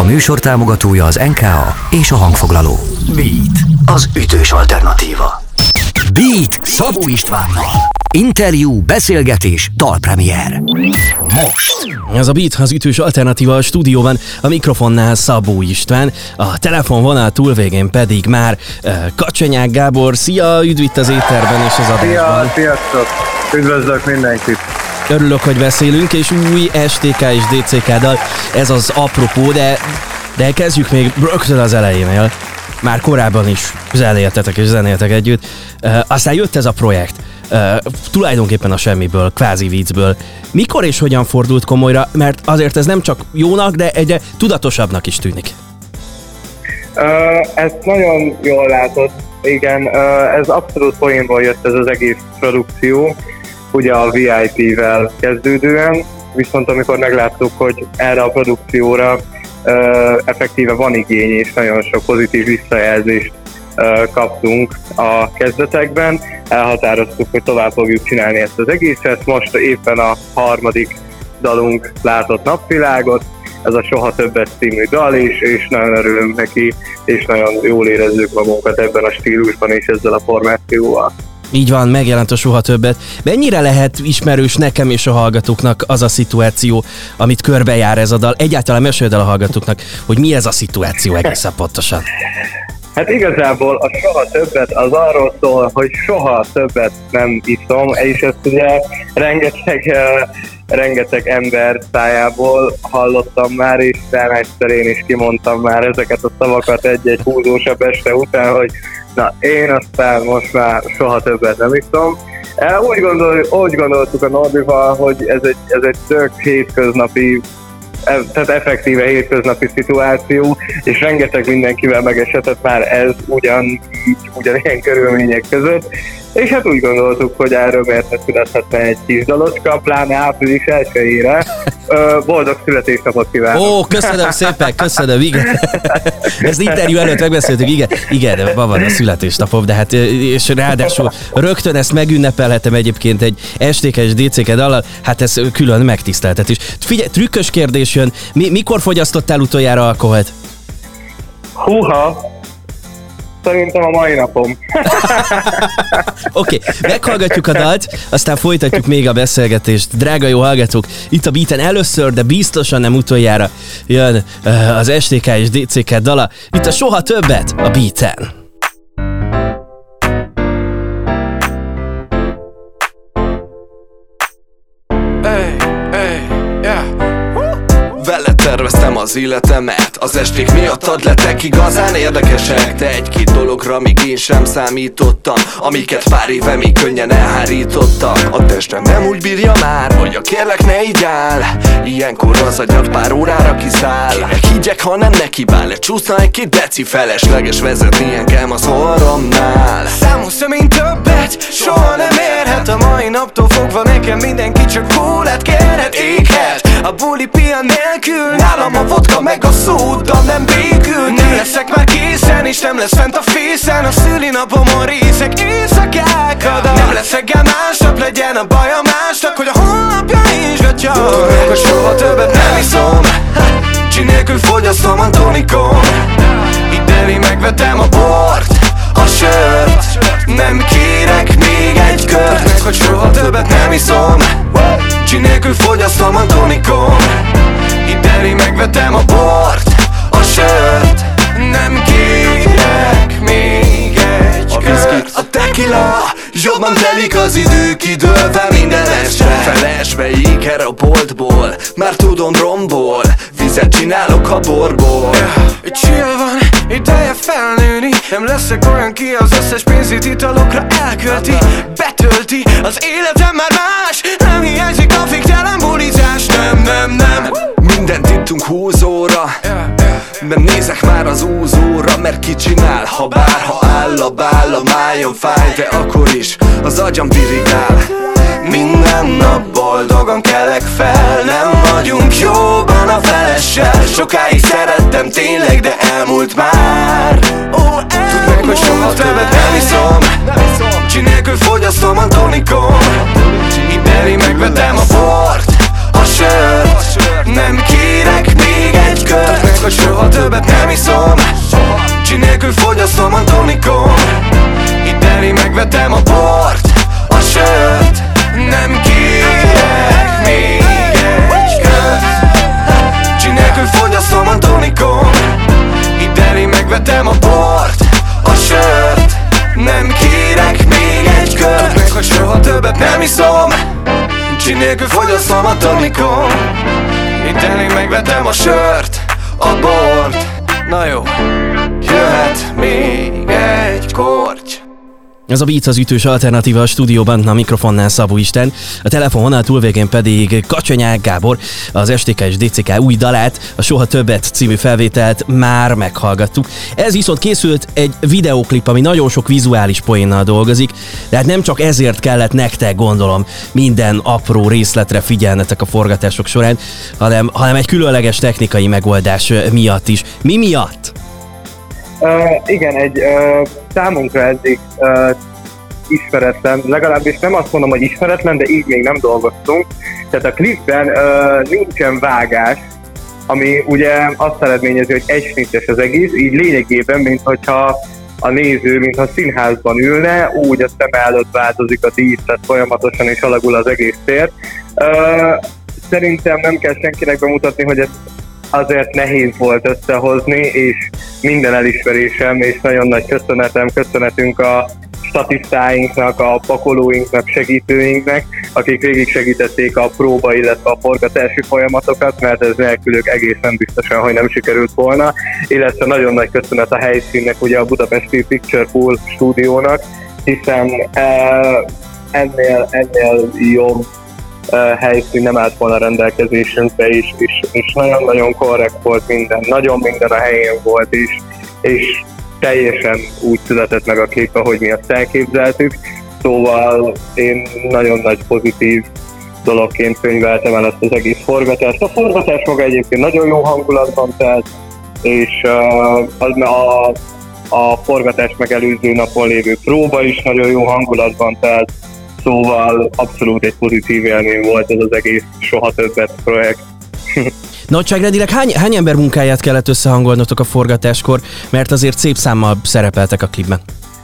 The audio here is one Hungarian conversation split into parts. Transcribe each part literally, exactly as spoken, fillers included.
műsor támogatója az en ká á és a hangfoglaló. Beat, az ütős alternatíva. Beat Szabó Istvánnal. Interjú, beszélgetés, dalpremier. Most. Ez a Beat, az ütős alternatíva a stúdióban, a mikrofonnál Szabó István, a telefonvonal túlvégén pedig már uh, Kacsonyák Gábor. Szia, üdv itt az étterben és az adásban. Szia, sziasztok! Üdvözlök mindenkit! Örülök, hogy beszélünk, és új es té ká és dé cé ká dal, ez az apropó, de, de kezdjük még rögtön az elejénél. Már korábban is zenéltetek és zenéltek együtt, uh, aztán jött ez a projekt. Uh, tulajdonképpen a semmiből, kvázi viccből. Mikor és hogyan fordult komolyra? Mert azért ez nem csak jónak, de egyre tudatosabbnak is tűnik. Uh, ezt nagyon jól látod, igen, uh, ez abszolút poénból jött ez az egész produkció, ugye a vé i pé-vel kezdődően, viszont amikor megláttuk, hogy erre a produkcióra uh, effektíve van igény, és nagyon sok pozitív visszajelzést uh, kaptunk a kezdetekben, elhatároztuk, hogy tovább fogjuk csinálni ezt az egészet. Most éppen a harmadik dalunk látott napvilágot, ez a Soha többet című dal, és, és nagyon örülünk neki, és nagyon jól érezzük magunkat ebben a stílusban és ezzel a formációval. Így van, megjelent a Soha többet. Mennyire lehet ismerős nekem és a hallgatóknak az a szituáció, amit körbejár ez a dal? Egyáltalán meséld el a hallgatóknak, hogy mi ez a szituáció egészen pontosan. Hát igazából a Soha többet az arról szól, hogy soha többet nem iszom, és ezt ugye rengeteg, uh, rengeteg ember szájából hallottam már, és egyszer én is kimondtam már ezeket a szavakat egy-egy húzósabb este után, hogy na, én aztán most már soha többet nem iszom. Úgy, gondol, úgy gondoltuk a Norbival, hogy ez egy, ez egy tök hétköznapi, tehát effektíve hétköznapi szituáció, és rengeteg mindenkivel megesetett már ez ugyan, ugyanilyen körülmények között, és hát úgy gondoltuk, hogy erről miért ne születhetne egy kis dalocska, pláne április elsejére. Boldog születésnapot kívánok! Ó, köszönöm szépen, köszönöm, igen. Ezt interjú előtt megbeszéltük, igen, igen, ma van a születésnapom, de hát, és ráadásul rögtön ezt megünnepelhetem egyébként egy es té ká és dé cé ká dallal, hát ez külön megtiszteltetés. Figyelj, trükkös kérdés jön, Mi, mikor fogyasztottál utoljára alkoholt? Húha! Szerintem a mai napom. Oké, okay, meghallgatjuk a dalt, aztán folytatjuk még a beszélgetést. Drága jó hallgatók, itt a Beaten először, de biztosan nem utoljára jön uh, az es té ká és dé cé ká dala. Itt a Soha többet a Beaten. Hey, hey, yeah. Vele terveztem az életemet, az esték miattad lettek igazán érdekesek. De egy-két dologra még én sem számítottam, amiket pár éve még könnyen elhárítottam. A testem nem úgy bírja már, hogy a kérlek ne így áll. Ilyenkor az agyad pár órára kiszáll. Kérek higgyek, ha nem nekibál, lecsúszna egy-két deci, felesleges vezetni engem az orromnál. Számos személy többet soha nem érhet, a mai naptól fogva nekem mindenki csak kólát kérhet, éghet. A buli pian nélkül, nálam a vodka meg a szóda nem békül. Nem leszek már készen, és nem lesz fent a fészen a szülinapomon részek éjszakákat. Nem leszek el másnap, legyen a baja másnak, hogy a honlapja is gatya. Tudnék, hogy soha többet nem iszom, csi nélkül fogyasztom a tonikom. Ideni megvetem a bort, a sört, nem kérek még egy kört. Tudnék, hogy soha többet nem iszom, csi nélkül fogyasztom a tonikom. Ideni megvetem a bort, a sört, nem kérek még egy kört. A tequila jobban telik az idő, kidőlve minden este. Felesve éker a boltból, már tudom romból, vizet csinálok a borból. yeah. Chill van, ideje felnőni, nem leszek olyan, ki az összes pénzét italokra elkölti. Betölti, az életem már más, nem hiányzik a végtelen bulizás. Nem, nem, nem, mindent ittunk húzóra, nem nézek már az úzóra, mert ki csinál, ha bár, ha áll a bál, a májon fáj, de akkor is az agyam dirigál. Minden nap boldogan kelek fel, nem vagyunk jóban a felessel. Sokáig szerettem tényleg, de elmúlt már. Ó, elmúlt. Tudd meg, hogy soha többet nem iszom, csi nélkül fogyasztom a tonikom. Ideni megvetem a bort, a sört, nem kérek még egy kört. Tudd meg, hogy soha Gin nélkül fogyasztom a tonikom. Itteni megvetem a bort, a sört. Nem kérek még egy kört. Gin nélkül fogyasztom a tonikom. Itteni megvetem a bort, a sört. Nem kérek még egy kört. Meg hogy soha többet nem iszom. Gin nélkül fogyasztom a tonikom. Itteni megvetem a sört, a bort. Na jó, jöhet még egy korty. Ez a Beat az ütős alternatíva a stúdióban, a mikrofonnál Szabó István, a telefononál túlvégén pedig Kacsonyák Gábor, az es té ká és dé cé ká új dalát, a Soha többet című felvételt már meghallgattuk. Ez viszont készült egy videóklip, ami nagyon sok vizuális poénnal dolgozik, de hát nem csak ezért kellett nektek, gondolom, minden apró részletre figyelnetek a forgatások során, hanem, hanem egy különleges technikai megoldás miatt is. Mi miatt? Uh, igen, egy uh, számunkra eddig uh, ismeretlen, legalábbis nem azt mondom, hogy ismeretlen, de így még nem dolgoztunk. Tehát a klipben uh, nincsen vágás, ami ugye azt eredményezi, hogy egy snittes az egész, így lényegében, minthogyha a néző, mintha színházban ülne, úgy a szem előtt változik a díszlet folyamatosan és alakul az egész tér. Uh, szerintem nem kell senkinek bemutatni, hogy ez azért nehéz volt összehozni, és minden elismerésem és nagyon nagy köszönetem, köszönetünk a statisztáinknak, a pakolóinknak, segítőinknek, akik végig segítették a próba, illetve a forgatási folyamatokat, mert ez nélkülük egészen biztosan, hogy nem sikerült volna, illetve nagyon nagy köszönet a helyszínnek, ugye a budapesti Picture Pool stúdiónak, hiszen ennél, ennél jobb helyszín nem állt volna rendelkezésünkre is, és, és nagyon-nagyon korrekt volt minden, nagyon minden a helyén volt is, és teljesen úgy született meg a kép, ahogy mi azt elképzeltük, szóval én nagyon nagy pozitív dologként könyveltem el ezt az egész forgatást. A forgatás maga egyébként nagyon jó hangulatban telt, és uh, a, a forgatás megelőző napon lévő próba is nagyon jó hangulatban telt, szóval abszolút egy pozitív élmény volt ez az egész Soha többet projekt. Nagyságrendileg hány, hány ember munkáját kellett összehangolnotok a forgatáskor, mert azért szép számmal szerepeltek a klipben?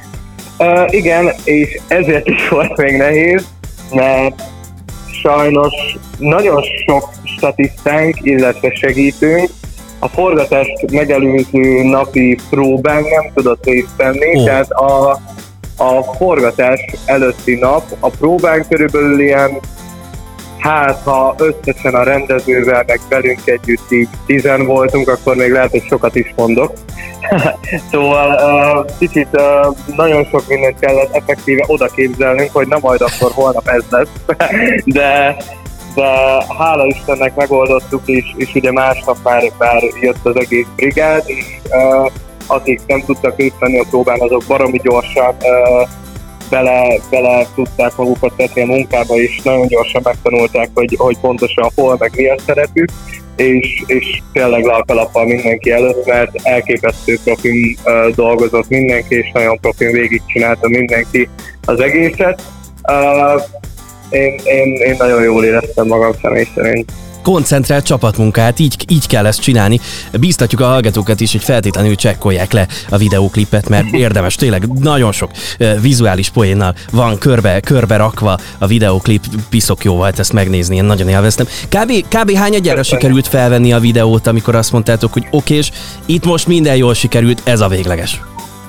Uh, igen, és ezért is volt még nehéz, mert sajnos nagyon sok statisztánk, illetve segítőnk a forgatást megelőző napi próbán nem tudott részt venni, oh. tehát a A forgatás előtti nap, a próbán körülbelül ilyen, hát ha összesen a rendezővel, meg velünk együtt így tizen voltunk, akkor még lehet, hogy sokat is mondok. Szóval uh, kicsit uh, nagyon sok mindent kellett effektíve oda képzelnünk, hogy na majd akkor holnap ez lesz. de, de hála Istennek megoldottuk, és, és ugye másnap már, már jött az egész brigád, és uh, akik nem tudtak részt venni a próbán, azok baromi gyorsan uh, bele, bele tudták magukat tenni a munkába, és nagyon gyorsan megtanulták, hogy, hogy pontosan hol, meg mi a szerepük, és, és tényleg le a kalappal mindenki előtt, mert elképesztő profin uh, dolgozott mindenki, és nagyon profin végigcsinálta mindenki az egészet. Uh, én, én, én nagyon jól éreztem magam személy szerint. Koncentrált csapatmunkát, így, így kell ezt csinálni. Bíztatjuk a hallgatókat is, hogy feltétlenül csekkolják le a videóklipet, mert érdemes, tényleg nagyon sok uh, vizuális poénnal van körbe, körbe rakva a videóklip, piszok jó volt ezt megnézni, én nagyon élveztem. Kb. kb. hányadjára sikerült felvenni a videót, amikor azt mondtátok, hogy oké, és itt most minden jól sikerült, ez a végleges?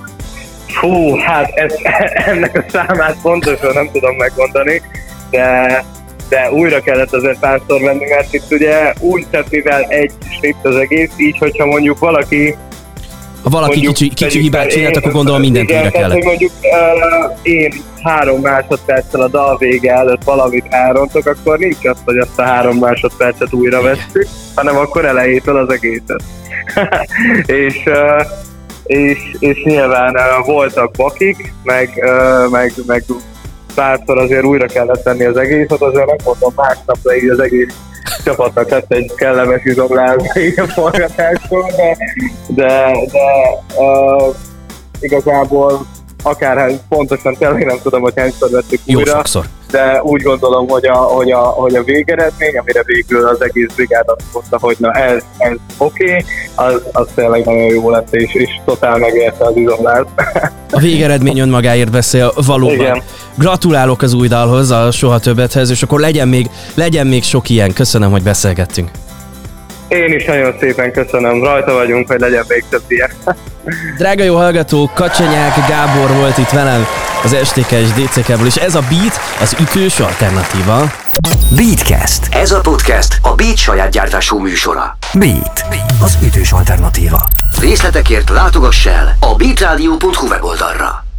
Hú, hát ez, ennek a számát pontosan nem tudom megmondani, de de újra kellett azért párszor venni, mert itt ugye úgy tett, mivel egy snitt az egész, így hogyha mondjuk valaki... Ha valaki mondjuk, kicsi, kicsi hibát csinált, akkor gondolom mindent igen, újra kellett. Tehát, hogy mondjuk uh, én három másodperccel a dal vége előtt valamit elrontok, akkor nincs az, hogy azt a három másodpercet újra vesszük, hanem akkor elejétől az egészet. és, uh, és, és nyilván uh, voltak bakik, meg, uh, meg, meg párszor azért újra kellett tenni az egészet, azért nem mondom, másnapra így az egész csapatnak lett egy kellemes izomlázba így a forgatáskor, de, de, de uh, igazából akár pontosan tényleg nem tudom, hogy hányszor vettük jó újra. Sokszor. de úgy gondolom, hogy a, hogy a, hogy a végeredmény, amire végül az egész brigád azt mondta, hogy na ez, ez oké, okay, az, az tényleg nagyon jó lett, és, és totál megérte az izomlást. A végeredmény önmagáért beszél, valóban. Igen. Gratulálok az új dalhoz, a Soha Többethez, és akkor legyen még, legyen még sok ilyen. Köszönöm, hogy beszélgettünk. Én is nagyon szépen köszönöm, rajta vagyunk, hogy legyen még több ilyen. Drága jó hallgatók, Kacsonyák Gábor volt itt velem az es té ká és dé cé ká-ból, és ez a Beat az ütős alternatíva. Beatcast. Ez a podcast a Beat saját gyártású műsora. Beat, az ütős alternatíva. Részletekért látogass el a beatradio pont hu weboldalra.